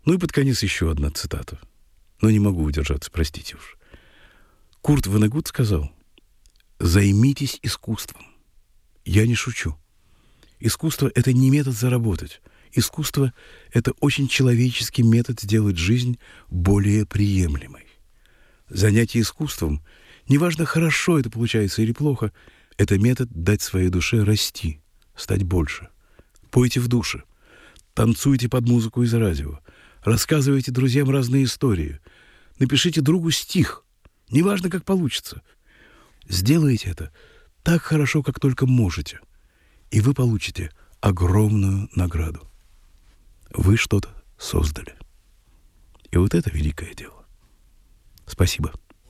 Ну и под конец еще одна цитата. Но не могу удержаться, простите уж. Курт Воннегут сказал: «Займитесь искусством». Я не шучу. Искусство — это не метод заработать. Искусство — это очень человеческий метод сделать жизнь более приемлемой. Занятие искусством, неважно, хорошо это получается или плохо, это метод дать своей душе расти, стать больше. Пойте в душе, танцуйте под музыку из радио, рассказывайте друзьям разные истории, напишите другу стих, неважно, как получится. Сделайте это так хорошо, как только можете, и вы получите огромную награду. Вы что-то создали. И вот это великое дело. Спасибо.